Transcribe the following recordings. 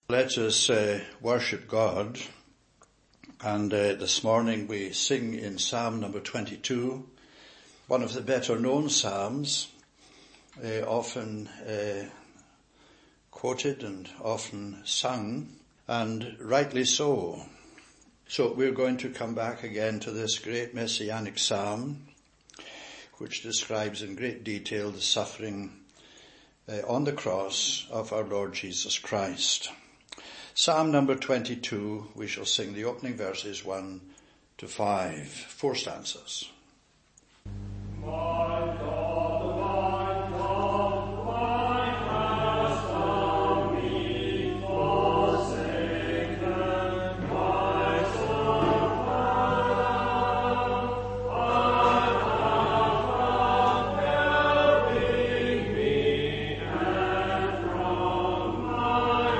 Let us worship God, and this morning we sing in Psalm number 22, one of the better known psalms, often quoted and often sung, and rightly so. So we're going to come back again to this great messianic psalm, which describes in great detail the suffering on the cross of our Lord Jesus Christ. Psalm number 22, we shall sing the opening verses 1 to 5, 4 stanzas. My God, my God, why hast thou me forsaken, my soul found? I have helping me, and from my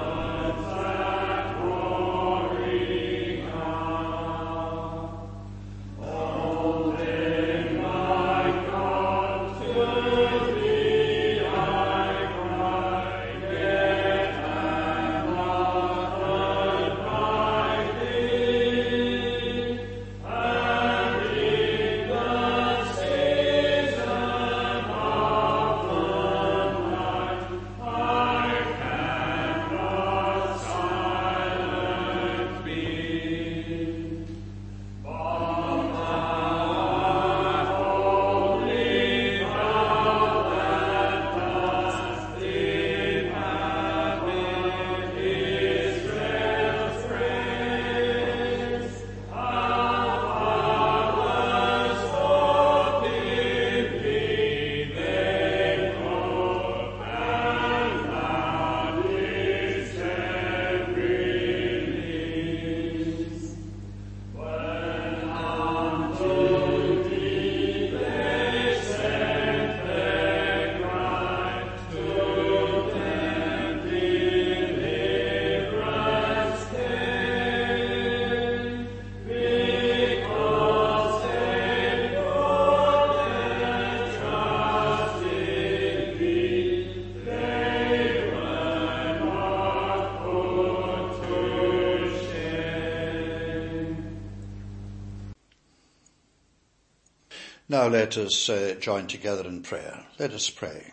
Now let us join together in prayer. Let us pray.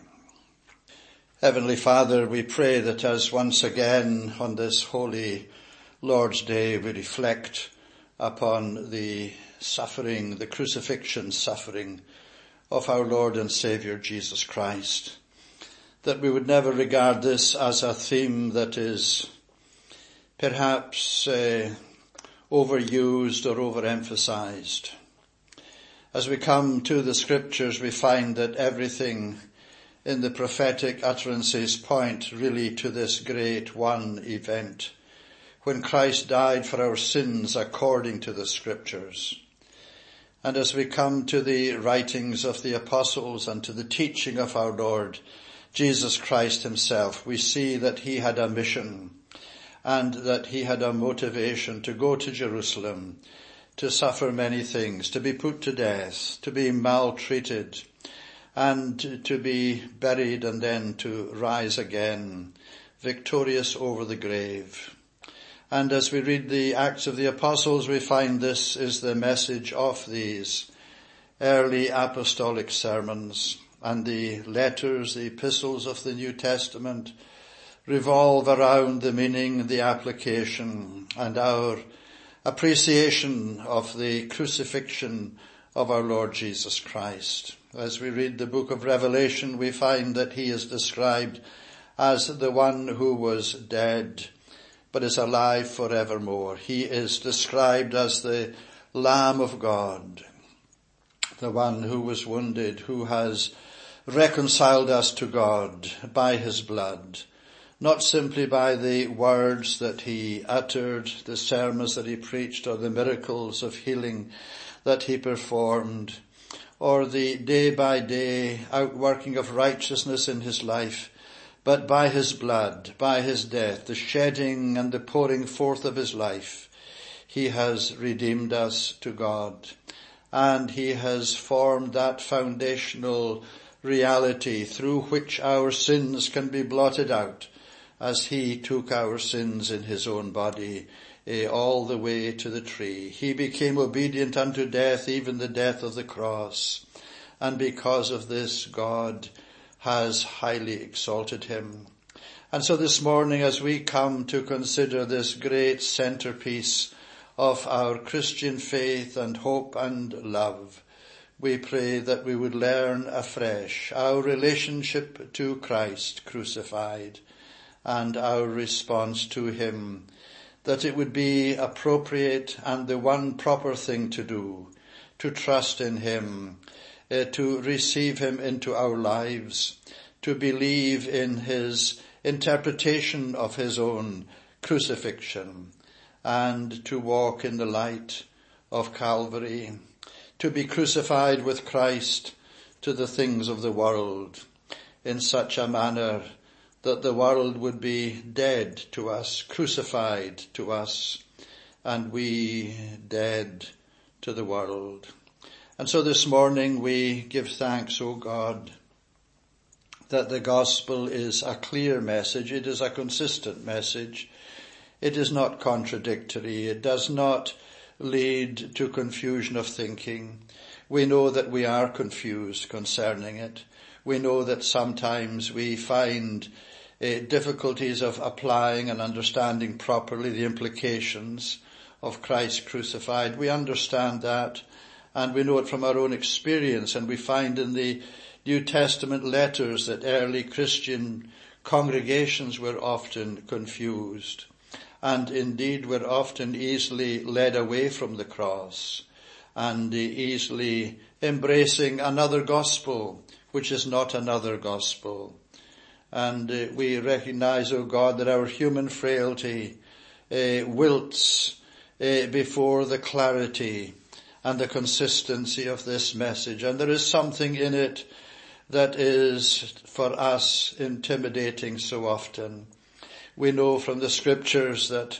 Heavenly Father, we pray that as once again on this holy Lord's Day we reflect upon the suffering, the crucifixion suffering of our Lord and Saviour Jesus Christ, that we would never regard this as a theme that is perhaps overused or overemphasized. As we come to the scriptures, we find that everything in the prophetic utterances point really to this great one event, when Christ died for our sins according to the scriptures. And as we come to the writings of the apostles and to the teaching of our Lord Jesus Christ himself, we see that he had a mission and that he had a motivation to go to Jerusalem, to suffer many things, to be put to death, to be maltreated, and to be buried and then to rise again, victorious over the grave. And as we read the Acts of the Apostles, we find this is the message of these early apostolic sermons, and the letters, the epistles of the New Testament revolve around the meaning, the application, and our appreciation of the crucifixion of our Lord Jesus Christ. As we read the book of Revelation, we find that he is described as the one who was dead, but is alive forevermore. He is described as the Lamb of God, the one who was wounded, who has reconciled us to God by his blood, not simply by the words that he uttered, the sermons that he preached, or the miracles of healing that he performed, or the day-by-day outworking of righteousness in his life, but by his blood, by his death, the shedding and the pouring forth of his life, he has redeemed us to God, and he has formed that foundational reality through which our sins can be blotted out, as he took our sins in his own body, all the way to the tree. He became obedient unto death, even the death of the cross. And because of this, God has highly exalted him. And so this morning, as we come to consider this great centerpiece of our Christian faith and hope and love, we pray that we would learn afresh our relationship to Christ crucified and our response to him, that it would be appropriate and the one proper thing to do, to trust in him, to receive him into our lives, to believe in his interpretation of his own crucifixion, and to walk in the light of Calvary, to be crucified with Christ to the things of the world in such a manner that the world would be dead to us, crucified to us, and we dead to the world. And so this morning we give thanks, O God, that the gospel is a clear message. It is a consistent message. It is not contradictory. It does not lead to confusion of thinking. We know that we are confused concerning it. We know that sometimes we find difficulties of applying and understanding properly the implications of Christ crucified. We understand that, and we know it from our own experience, and we find in the New Testament letters that early Christian congregations were often confused, and indeed were often easily led away from the cross, and easily embracing another gospel, which is not another gospel. And we recognize, O God, that our human frailty wilts before the clarity and the consistency of this message. And there is something in it that is for us intimidating so often. We know from the scriptures that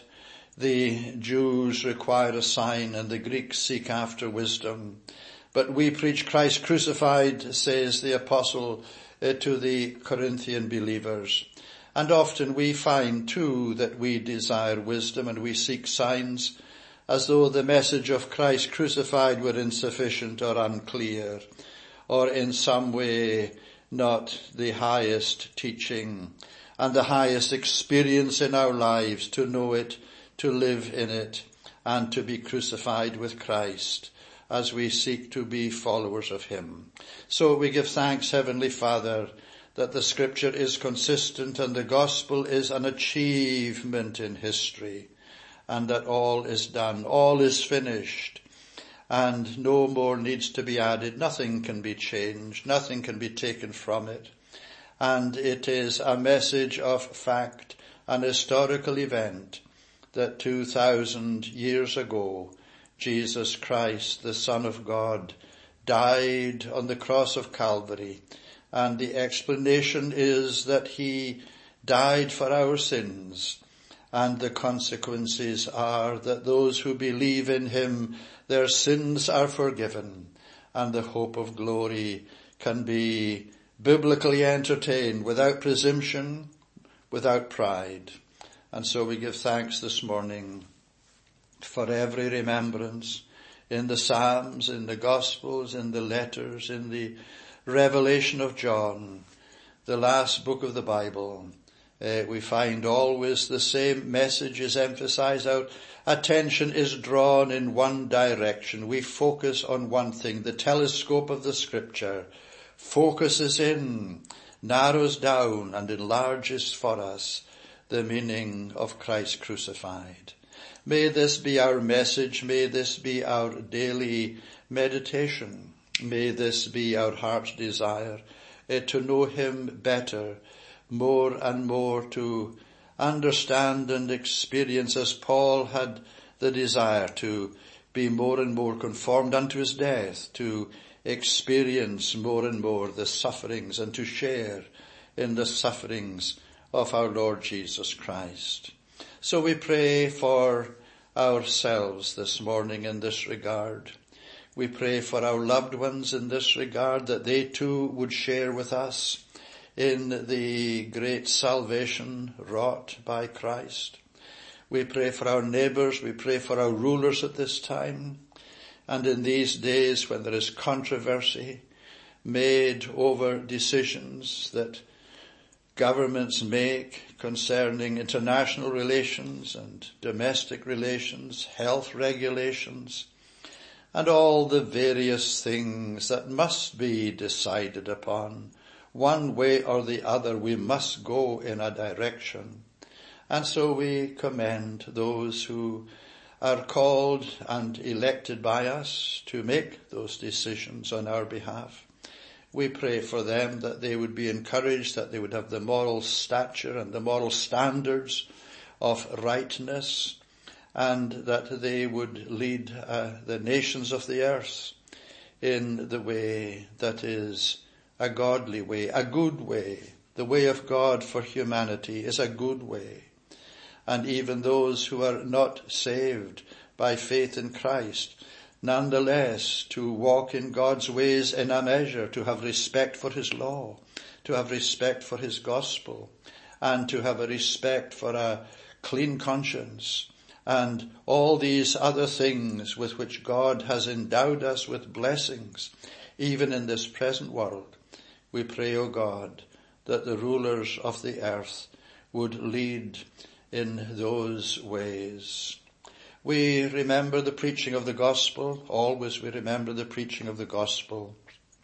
the Jews require a sign and the Greeks seek after wisdom. But we preach Christ crucified, says the apostle to the Corinthian believers. And often we find too that we desire wisdom and we seek signs as though the message of Christ crucified were insufficient or unclear, or in some way not the highest teaching and the highest experience in our lives to know it, to live in it, and to be crucified with Christ as we seek to be followers of him. So we give thanks, Heavenly Father, that the scripture is consistent and the gospel is an achievement in history, and that all is done, all is finished, and no more needs to be added. Nothing can be changed. Nothing can be taken from it. And it is a message of fact, an historical event, that 2,000 years ago, Jesus Christ, the Son of God, died on the cross of Calvary. And the explanation is that he died for our sins. And the consequences are that those who believe in him, their sins are forgiven, and the hope of glory can be biblically entertained without presumption, without pride. And so we give thanks this morning for every remembrance in the Psalms, in the Gospels, in the letters, in the Revelation of John, the last book of the Bible. We find always the same message is emphasized. Our attention is drawn in one direction. We focus on one thing. The telescope of the scripture focuses in, narrows down, and enlarges for us the meaning of Christ crucified. May this be our message. May this be our daily meditation. May this be our heart's desire, to know him better, more and more to understand and experience, as Paul had the desire to be more and more conformed unto his death, to experience more and more the sufferings and to share in the sufferings of our Lord Jesus Christ. So we pray for ourselves this morning in this regard. We pray for our loved ones in this regard, that they too would share with us in the great salvation wrought by Christ. We pray for our neighbours, we pray for our rulers at this time, and in these days when there is controversy made over decisions that governments make concerning international relations and domestic relations, health regulations, and all the various things that must be decided upon. One way or the other, we must go in a direction. And so we commend those who are called and elected by us to make those decisions on our behalf. We pray for them that they would be encouraged, that they would have the moral stature and the moral standards of rightness, and that they would lead the nations of the earth in the way that is a godly way, a good way. The way of God for humanity is a good way. And even those who are not saved by faith in Christ, nonetheless, to walk in God's ways in a measure, to have respect for his law, to have respect for his gospel, and to have a respect for a clean conscience, and all these other things with which God has endowed us with blessings, even in this present world. We pray, O God, that the rulers of the earth would lead in those ways. We remember the preaching of the gospel. Always we remember the preaching of the gospel.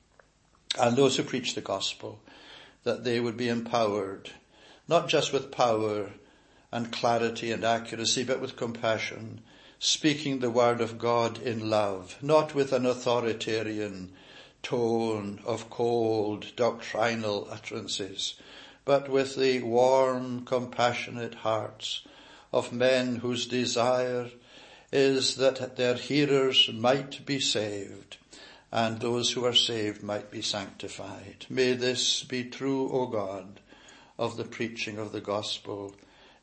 And those who preach the gospel, that they would be empowered, not just with power and clarity and accuracy, but with compassion, speaking the word of God in love, not with an authoritarian tone of cold doctrinal utterances, but with the warm, compassionate hearts of men whose desire is that their hearers might be saved, and those who are saved might be sanctified. May this be true, O God, of the preaching of the gospel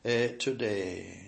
today.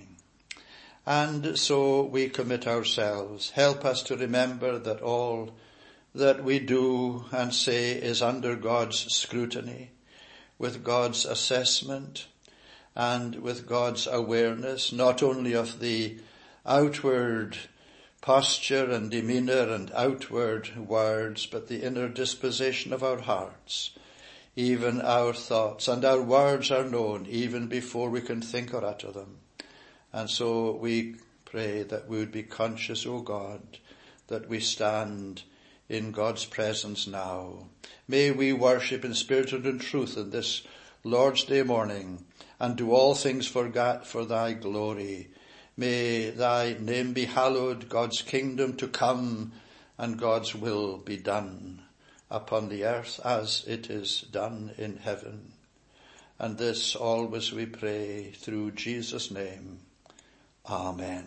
And so we commit ourselves. Help us to remember that all that we do and say is under God's scrutiny, with God's assessment, and with God's awareness, not only of the outward posture and demeanour and outward words, but the inner disposition of our hearts. Even our thoughts and our words are known even before we can think or utter them. And so we pray that we would be conscious, O God, that we stand in God's presence now. May we worship in spirit and in truth in this Lord's Day morning, and do all things for thy glory. May thy name be hallowed, God's kingdom to come, and God's will be done upon the earth as it is done in heaven. And this always we pray through Jesus' name. Amen.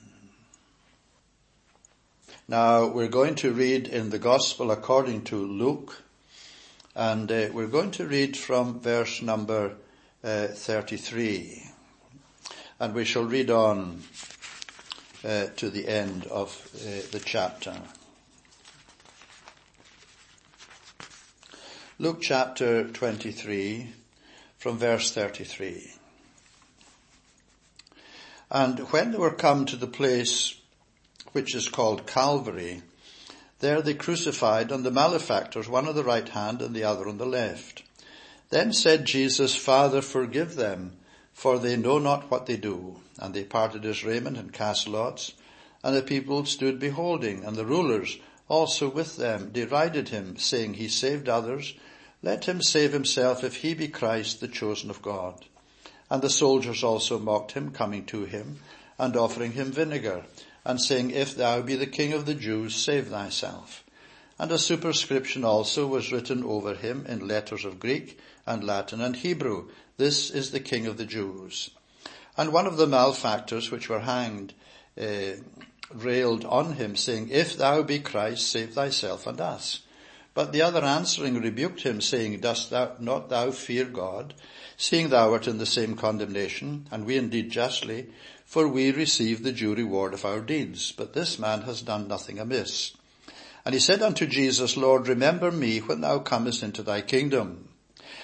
Now we're going to read in the Gospel according to Luke, and we're going to read from verse number 33. And we shall read on to the end of the chapter. Luke chapter 23 from verse 33. And when they were come to the place which is called Calvary, there they crucified on the malefactors, one on the right hand and the other on the left. Then said Jesus, Father, forgive them, for they know not what they do. And they parted his raiment and cast lots, and the people stood beholding, and the rulers also with them derided him, saying, He saved others, let him save himself if he be Christ, the chosen of God. And the soldiers also mocked him, coming to him, and offering him vinegar, and saying, If thou be the King of the Jews, save thyself. And a superscription also was written over him in letters of Greek and Latin and Hebrew, This is the King of the Jews. And one of the malefactors which were hanged railed on him, saying, If thou be Christ, save thyself and us. But the other answering rebuked him, saying, Dost not thou fear God, seeing thou art in the same condemnation, and we indeed justly, for we receive the due reward of our deeds. But this man has done nothing amiss. And he said unto Jesus, Lord, remember me when thou comest into thy kingdom.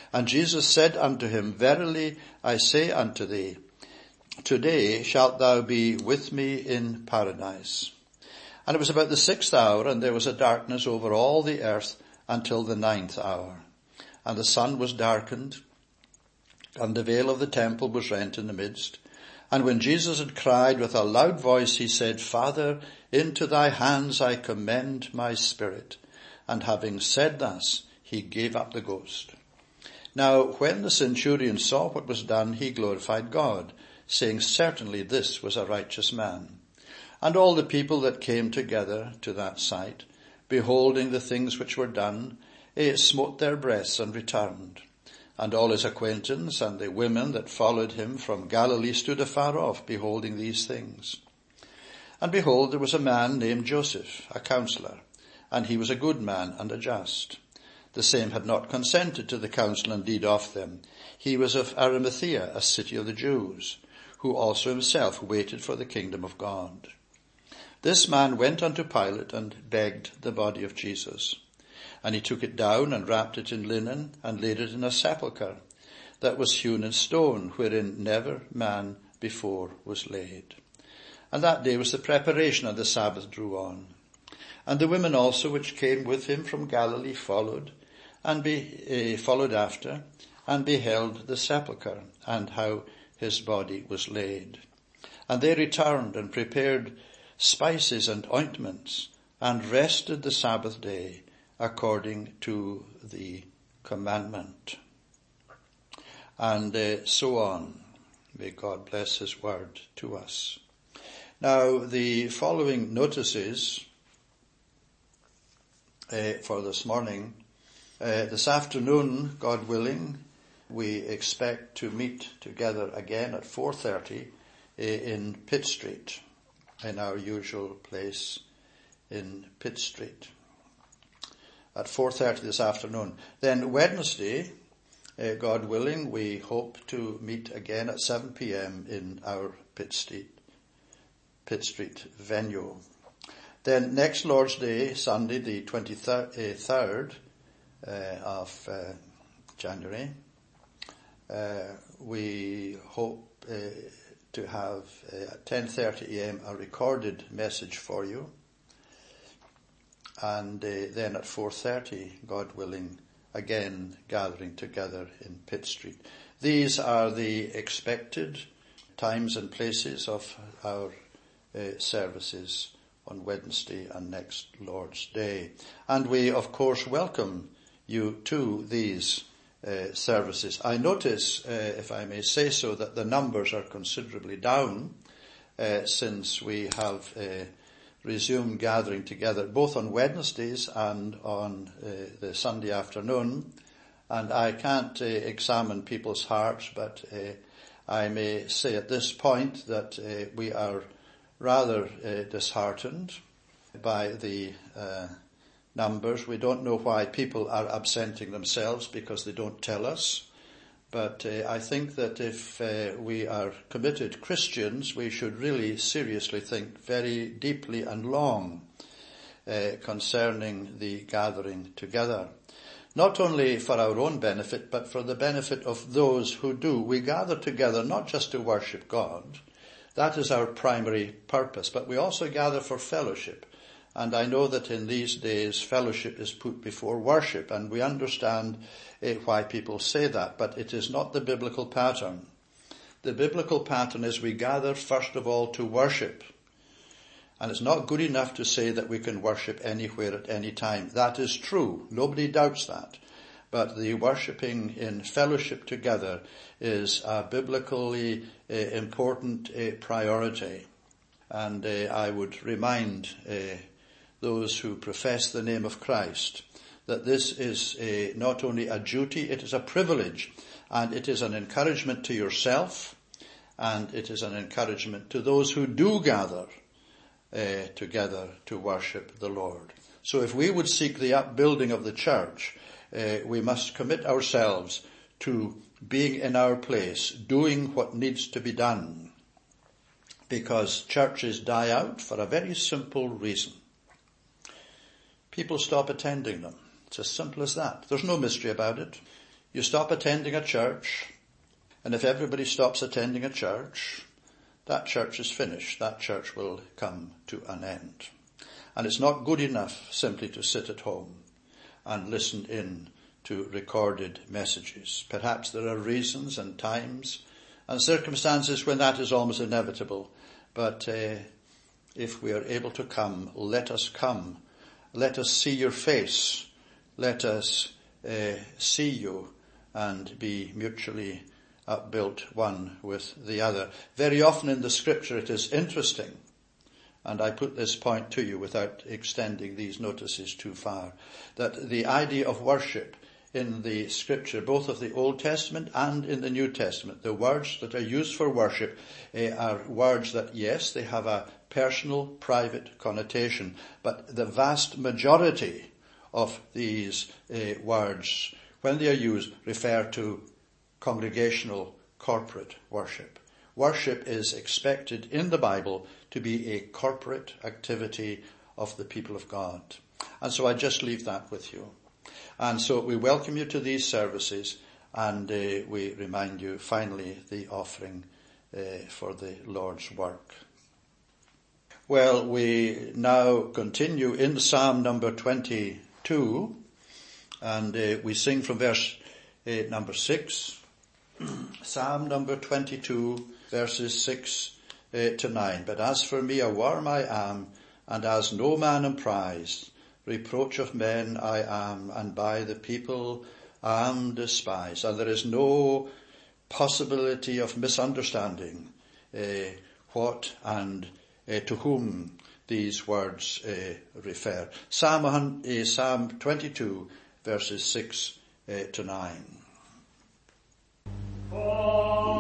And Jesus said unto him, Verily I say unto thee, today shalt thou be with me in paradise. And it was about the 6th hour, and there was a darkness over all the earth until the 9th hour. And the sun was darkened, and the veil of the temple was rent in the midst. And when Jesus had cried with a loud voice, he said, Father, into thy hands I commend my spirit. And having said thus, he gave up the ghost. Now when the centurion saw what was done, he glorified God, saying, Certainly this was a righteous man. And all the people that came together to that sight, beholding the things which were done, smote their breasts and returned. And all his acquaintance and the women that followed him from Galilee stood afar off, beholding these things. And behold, there was a man named Joseph, a counselor, and he was a good man and a just. The same had not consented to the counsel and deed of them. He was of Arimathea, a city of the Jews, who also himself waited for the kingdom of God. This man went unto Pilate and begged the body of Jesus. And he took it down and wrapped it in linen and laid it in a sepulchre that was hewn in stone, wherein never man before was laid. And that day was the preparation, and the Sabbath drew on. And the women also which came with him from Galilee followed after, and beheld the sepulchre, and how his body was laid. And they returned and prepared spices and ointments, and rested the Sabbath day, according to the commandment. And so on. May God bless his word to us. Now, the following notices for this morning. This afternoon, God willing, we expect to meet together again at 4:30 in Pitt Street, in our usual place in Pitt Street. At 4:30 this afternoon. Then Wednesday, God willing, we hope to meet again at 7 p.m. in our Pitt Street venue. Then next Lord's Day, Sunday, the 23rd of January, we hope to have at 10:30 a.m. a recorded message for you. And then at 4:30, God willing, again gathering together in Pitt Street. These are the expected times and places of our services on Wednesday and next Lord's Day. And we, of course, welcome you to these services. I notice, if I may say so, that the numbers are considerably down since we have resumed gathering together, both on Wednesdays and on the Sunday afternoon. And I can't examine people's hearts, but I may say at this point that we are rather disheartened by the numbers. We don't know why people are absenting themselves, because they don't tell us. But I think that if we are committed Christians, we should really seriously think very deeply and long concerning the gathering together. Not only for our own benefit, but for the benefit of those who do. We gather together not just to worship God. That is our primary purpose. But we also gather for fellowship. And I know that in these days fellowship is put before worship, and we understand why people say that, but it is not the biblical pattern. The biblical pattern is we gather first of all to worship. And it's not good enough to say that we can worship anywhere at any time. That is true. Nobody doubts that. But the worshipping in fellowship together is a biblically important priority. And I would remind those who profess the name of Christ that this is not only a duty, it is a privilege, and it is an encouragement to yourself, and it is an encouragement to those who do gather together to worship the Lord. So if we would seek the upbuilding of the church, we must commit ourselves to being in our place, doing what needs to be done, because churches die out for a very simple reason. People stop attending them. It's as simple as that. There's no mystery about it. You stop attending a church, and if everybody stops attending a church, that church is finished. That church will come to an end. And it's not good enough simply to sit at home and listen in to recorded messages. Perhaps there are reasons and times and circumstances when that is almost inevitable. But if we are able to come, let us come. Let us see your face. Let us see you and be mutually upbuilt one with the other. Very often in the scripture it is interesting, and I put this point to you without extending these notices too far, that the idea of worship in the scripture, both of the Old Testament and in the New Testament, the words that are used for worship are words that, yes, they have a personal, private connotation, but the vast majority of these words, when they are used, refer to congregational, corporate worship. Worship is expected in the Bible to be a corporate activity of the people of God. And so I just leave that with you. And so we welcome you to these services, and we remind you finally the offering for the Lord's work. Well, we now continue in Psalm number 22, and we sing from verse number 6. Psalm number 22, verses 6 to 9. But as for me, a worm I am, and as no man am prized. Reproach of men I am, and by the people am despised. And there is no possibility of misunderstanding what and to whom these words refer. Psalm 22, verses 6 to 9. Oh.